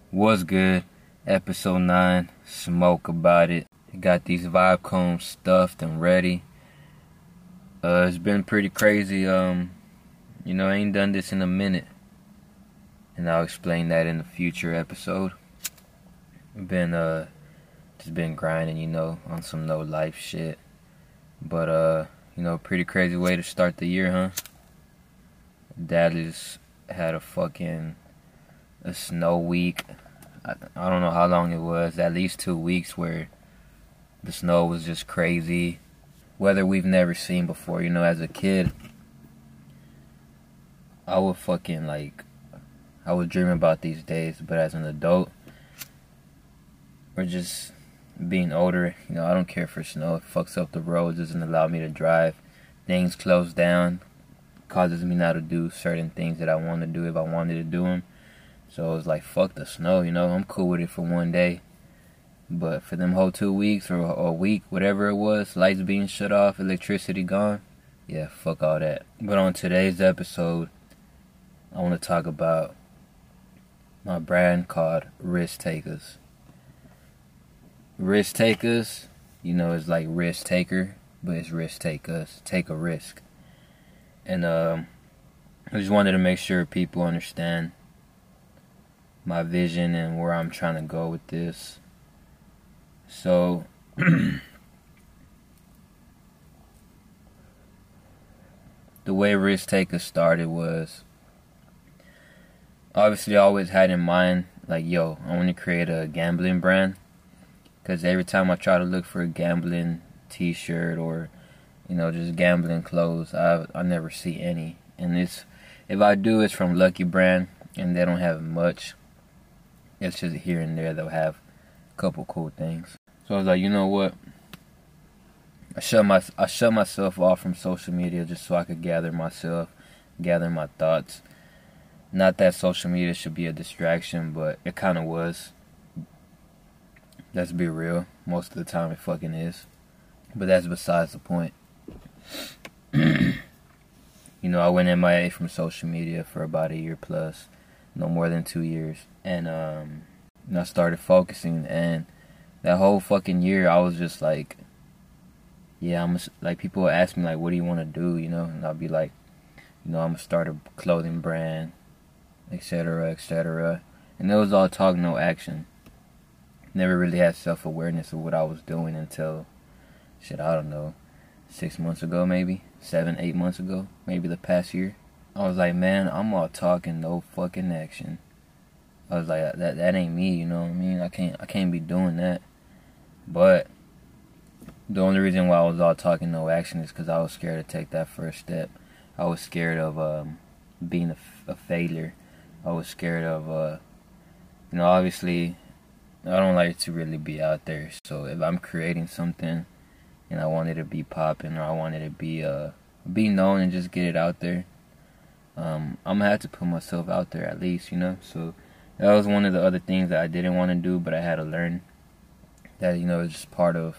Was good. Episode 9. Smoke about it. Got these vibe combs stuffed and ready. It's been pretty crazy. I ain't done this in a minute. And I'll explain that in a future episode. Just been grinding, on some no life shit. But, pretty crazy way to start the year, huh? Dallas had a snow week. I don't know how long it was, at least 2 weeks where the snow was just crazy. Weather we've never seen before. As a kid, I would dream about these days, but as an adult, or just being older, I don't care for snow. It fucks up the roads, doesn't allow me to drive. Things close down, causes me not to do certain things that I want to do if I wanted to do them. So it's like, fuck the snow, I'm cool with it for one day. But for them whole 2 weeks or a week, whatever it was, lights being shut off, electricity gone, yeah, fuck all that. But on today's episode, I want to talk about my brand called Risk Takers. Risk Takers, it's like risk taker, but it's risk takers. Take a risk. And I just wanted to make sure people understand my vision and where I'm trying to go with this. So the way Risk Taker started was, obviously I always had in mind, I want to create a gambling brand. Because every time I try to look for a gambling t-shirt or, just gambling clothes, I never see any. And if I do, it's from Lucky Brand, and they don't have much. It's just here and there they'll have a couple cool things. So I was like, you know what? I shut myself off from social media just so I could gather my thoughts. Not that social media should be a distraction, but it kind of was. Let's be real. Most of the time it fucking is. But that's besides the point. I went MIA from social media for about a year plus. No more than 2 years. And I started focusing, and that whole fucking year I was just like, people would ask me what do you want to do, and I'll be like, I'm gonna start a clothing brand, etc., etc. And it was all talk, no action. Never really had self-awareness of what I was doing until, I don't know, 6 months ago maybe, 7, 8 months ago, maybe the past year. I was like, man, I'm all talking, no fucking action. I was like, that ain't me, you know what I mean? I can't be doing that. But the only reason why I was all talking, no action is because I was scared to take that first step. I was scared of being a failure. I was scared of, obviously, I don't like to really be out there. So if I'm creating something and I want it to be popping, or I want it to be known and just get it out there, I'm gonna have to put myself out there at least, So that was one of the other things that I didn't want to do, but I had to learn that it's just part of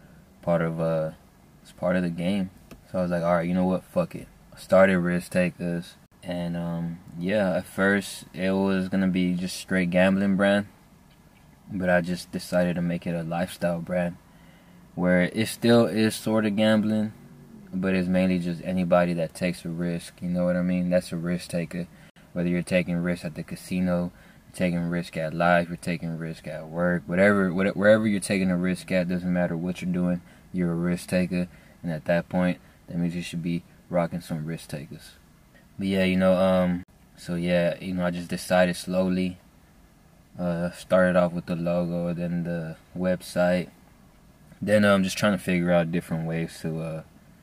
the game. So I was like, all right, you know what, fuck it. I started Risk Takers, and at first it was gonna be just straight gambling brand, but I just decided to make it a lifestyle brand where it still is sort of gambling, but it's mainly just anybody that takes a risk, you know what I mean? That's a risk taker. Whether you're taking risks at the casino, you're taking risk at life, you're taking risk at work, wherever you're taking a risk at, doesn't matter what you're doing, you're a risk taker. And at that point, that means you should be rocking some Risk Takers. But I just decided slowly. Started off with the logo, then the website. Then I'm just trying to figure out different ways to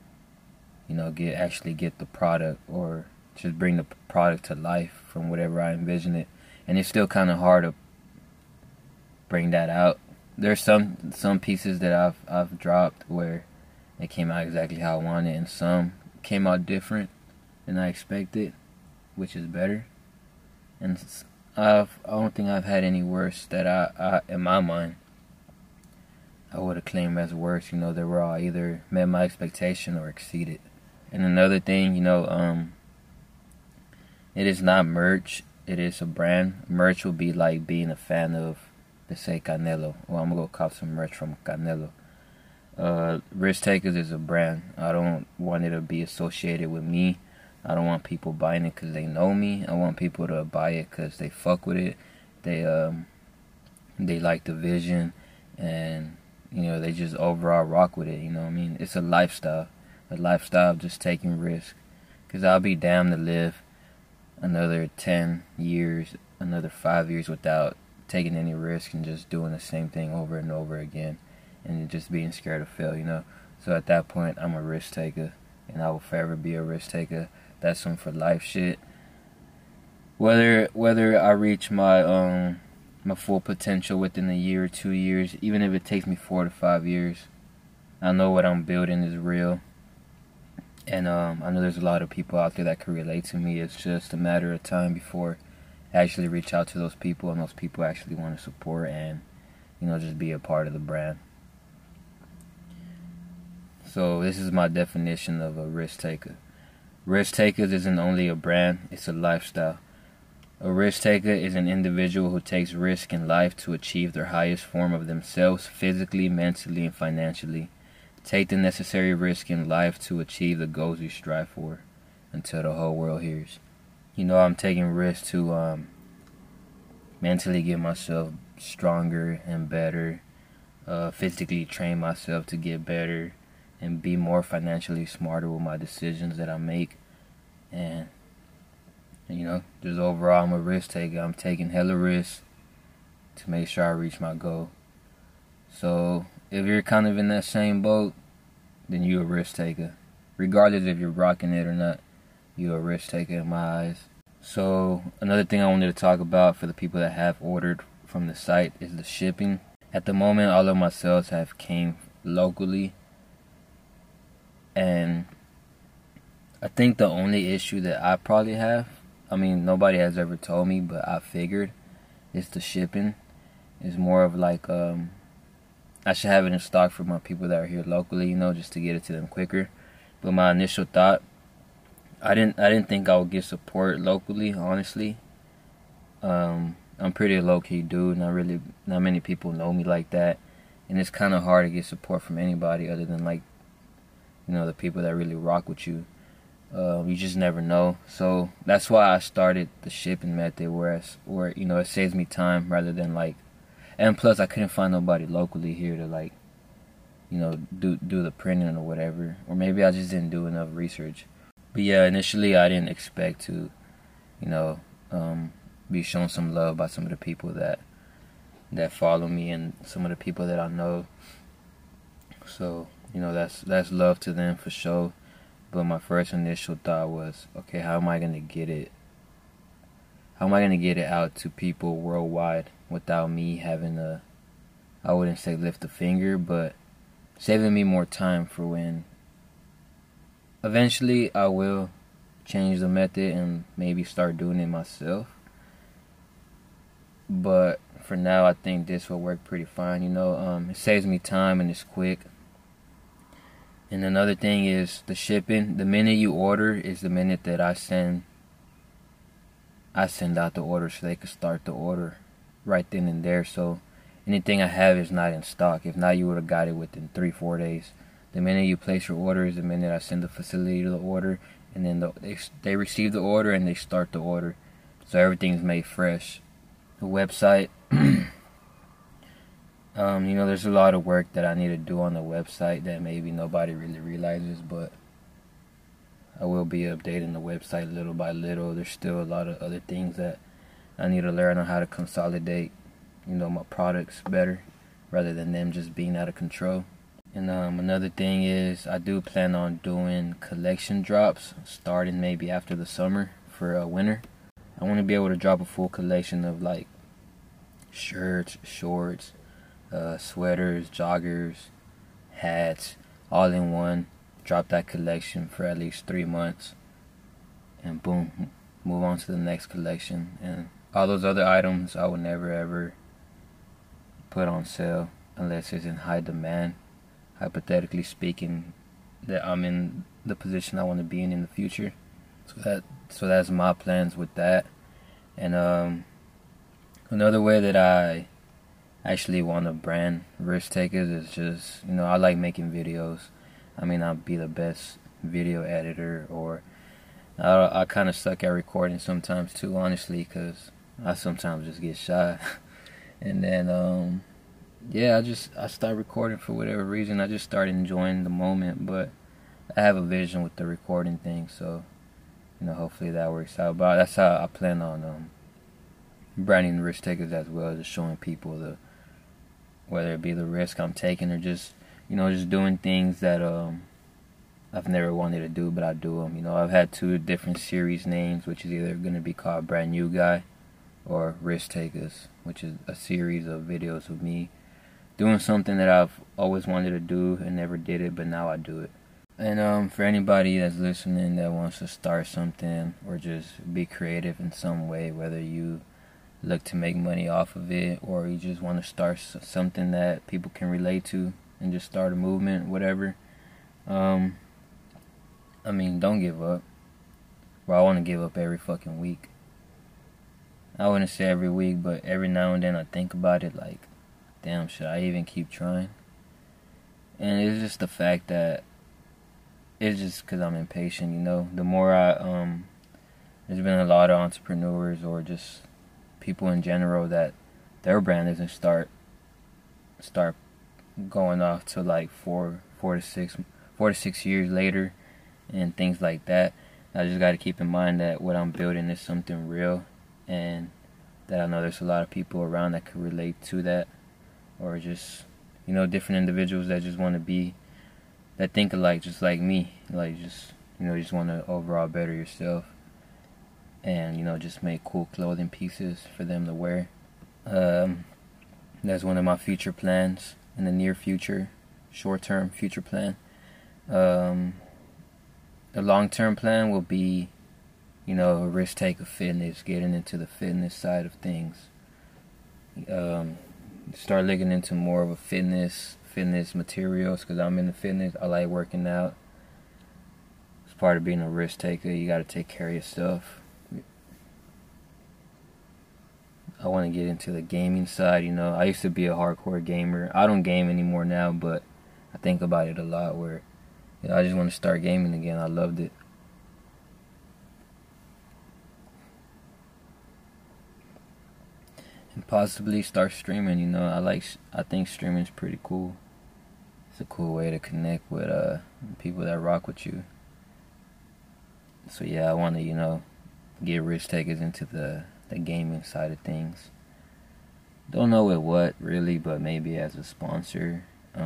get the product, or just bring the product to life from whatever I envision it. And it's still kind of hard to bring that out. There's some pieces that I've dropped where it came out exactly how I wanted, and some came out different than I expected, which is better. And I don't think I've had any worse that I in my mind I would have claimed as worse. They were all either met my expectation or exceeded. And another thing, it is not merch. it is a brand. Merch will be like being a fan of, let's say, Canelo. Well, I'm gonna go cop some merch from Canelo. Risk Takers is a brand. I don't want it to be associated with me. I don't want people buying it because they know me. I want people to buy it because they fuck with it. They like the vision, and they just overall rock with it. You know what I mean? It's a lifestyle of just taking risks. Because I'll be damned to live another 10 years, another 5 years without taking any risk and just doing the same thing over and over again, and just being scared to fail. So at that point, I'm a risk taker, and I will forever be a risk taker. That's some for life shit. Whether I reach my full potential within a year or 2 years, even if it takes me 4 to 5 years, I know what I'm building is real. And I know there's a lot of people out there that can relate to me. It's just a matter of time before I actually reach out to those people, and those people actually want to support and just be a part of the brand. So this is my definition of a risk taker. Risk takers isn't only a brand, it's a lifestyle. A risk taker is an individual who takes risk in life to achieve their highest form of themselves physically, mentally, and financially. Take the necessary risk in life to achieve the goals you strive for until the whole world hears. I'm taking risks to mentally get myself stronger and better, physically train myself to get better, and be more financially smarter with my decisions that I make. And just overall, I'm a risk taker. I'm taking hella risks to make sure I reach my goal. So if you're kind of in that same boat, then you're a risk taker. Regardless if you're rocking it or not, you're a risk taker in my eyes. So another thing I wanted to talk about for the people that have ordered from the site is the shipping. At the moment, all of my sales have came locally. And I think the only issue that I probably have, nobody has ever told me, but I figured, is the shipping. It's more of like, I should have it in stock for my people that are here locally, just to get it to them quicker. But my initial thought, I didn't think I would get support locally, honestly. I'm pretty low-key dude, not many people know me like that. And it's kind of hard to get support from anybody other than the people that really rock with you. You just never know. So that's why I started the shipping method where it saves me time rather than and plus I couldn't find nobody locally here to do the printing or whatever. Or maybe I just didn't do enough research. But yeah, initially I didn't expect to, be shown some love by some of the people that follow me and some of the people that I know. So, that's love to them for sure. But my first initial thought was, okay, how am I gonna get it? How am I gonna get it out to people worldwide without me having I wouldn't say lift a finger, but saving me more time for when eventually I will change the method and maybe start doing it myself. But for now, I think this will work pretty fine. It saves me time and it's quick. And another thing is the shipping. The minute you order is the minute that I send out the order so they can start the order right then and there. So anything I have is not in stock. If not, you would have got it within 3-4 days. The minute you place your order is the minute I send the facility the order, and then they receive the order and they start the order. So everything's made fresh. The website, there's a lot of work that I need to do on the website that maybe nobody really realizes, but I will be updating the website little by little. There's still a lot of other things that I need to learn on how to consolidate, my products better rather than them just being out of control. And another thing is I do plan on doing collection drops starting maybe after the summer for winter. I want to be able to drop a full collection of shirts, shorts, sweaters, joggers, hats, all in one. Drop that collection for at least 3 months, and boom, move on to the next collection. And all those other items I would never ever put on sale unless it's in high demand. Hypothetically speaking, that I'm in the position I want to be in the future. So that's my plans with that. And another way that I actually want to brand Risk Takers is just, I like making videos. I may not be the best video editor, or I kind of suck at recording sometimes too, honestly, because I sometimes just get shy. And then, yeah, I started recording for whatever reason. I just started enjoying the moment, but I have a vision with the recording thing, so, hopefully that works out. But that's how I plan on branding Risk Takers as well, just showing people whether it be the risk I'm taking or just, just doing things that I've never wanted to do, but I do them. I've had 2 different series names, which is either going to be called Brand New Guy or Risk Takers, which is a series of videos of me doing something that I've always wanted to do and never did it, but now I do it. And for anybody that's listening that wants to start something or just be creative in some way, whether you look to make money off of it or you just want to start something that people can relate to and just start a movement, whatever, don't give up. Well, I want to give up every fucking week. I wouldn't say every week, but every now and then I think about it like, damn, should I even keep trying? And it's just the fact that it's just because I'm impatient, The more there's been a lot of entrepreneurs or just people in general that their brand doesn't start going off to like 4 to 6 years later and things like that. I just got to keep in mind that what I'm building is something real, and that I know there's a lot of people around that could relate to that, or just different individuals that just want to be, that think alike just like me, like just just want to overall better yourself and just make cool clothing pieces for them to wear. That's one of my future plans in the near future, short-term future plan. The long-term plan will be, a risk taker fitness, getting into the fitness side of things. Start looking into more of a fitness materials, because I'm into fitness. I like working out. It's part of being a risk taker. You got to take care of yourself. I want to get into the gaming side. I used to be a hardcore gamer. I don't game anymore now, but I think about it a lot where I just want to start gaming again. I loved it. And possibly start streaming. I think streaming is pretty cool. It's a cool way to connect with people that rock with you. So yeah, I want to get Risk Takers into the gaming side of things. Don't know with what really, but maybe as a sponsor.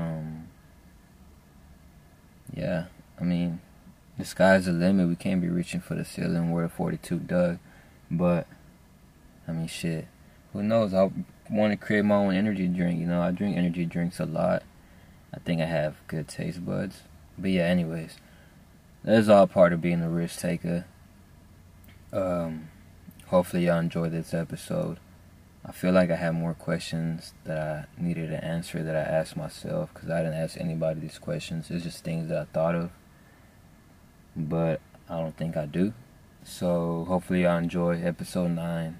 Yeah, the sky's the limit. We can't be reaching for the ceiling where the 42 dug. But shit, who knows? I want to create my own energy drink. I drink energy drinks a lot. I think I have good taste buds. But yeah, anyways, that's all part of being a risk taker. Hopefully y'all enjoyed this episode. I feel like I had more questions that I needed to answer that I asked myself, because I didn't ask anybody these questions. It's just things that I thought of, but I don't think I do. So hopefully y'all enjoy episode 9.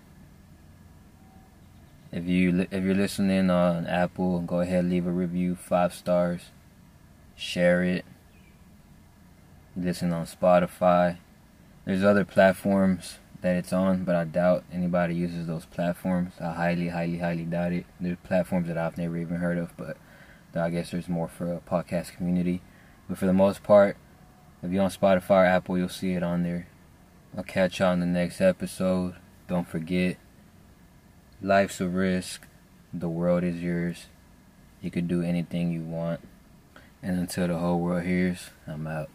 If you're listening on Apple, go ahead, leave a review, 5 stars, share it. Listen on Spotify. There's other platforms that it's on, but I doubt anybody uses those platforms. I highly, highly, highly doubt it. There's platforms that I've never even heard of, but I guess there's more for a podcast community. But for the most part, if you're on Spotify or Apple, you'll see it on there. I'll catch y'all in the next episode. Don't forget, life's a risk. The world is yours. You could do anything you want. And until the whole world hears, I'm out.